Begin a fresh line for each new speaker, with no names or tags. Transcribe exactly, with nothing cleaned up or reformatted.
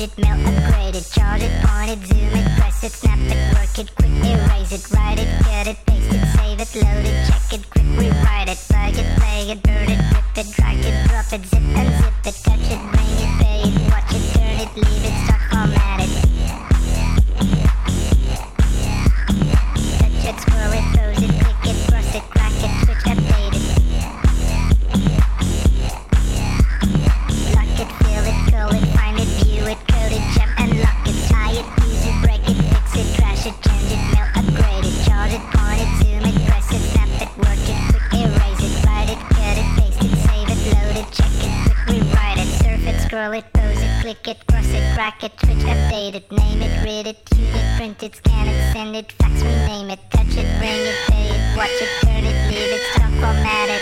it, mail, upgrade it, charge it, point it, zoom it, press it, snap it, work it, quick erase it, write it, cut it, paste it, save it, load it, check it, quick rewrite it, plug it, play it, burn it, rip it, drag it, drop it, zip and zip it, touch it, bring it, pay it, watch it, turn it, leave it, start, format it. Touch it, scroll it, pose it, click it, cross it, crack it, switch, update it. Lock it, fill it, call it, find it, view it, code it, jump and lock it, tie it, use it, break it, fix it, trash it, change it, mail, upgrade it, charge it, point it, zoom it, press it, snap it, work it, quick erase it, write it, cut it, paste it, save it, load it, check it, quick rewrite it, surf it, scroll it, pose it, click it, cross it, crack it, switch, update it, name it, read it, tune it, print it, scan it, send it, fax, rename it, touch it, bring it, pay it, watch it, turn it, leave it, stop, format it.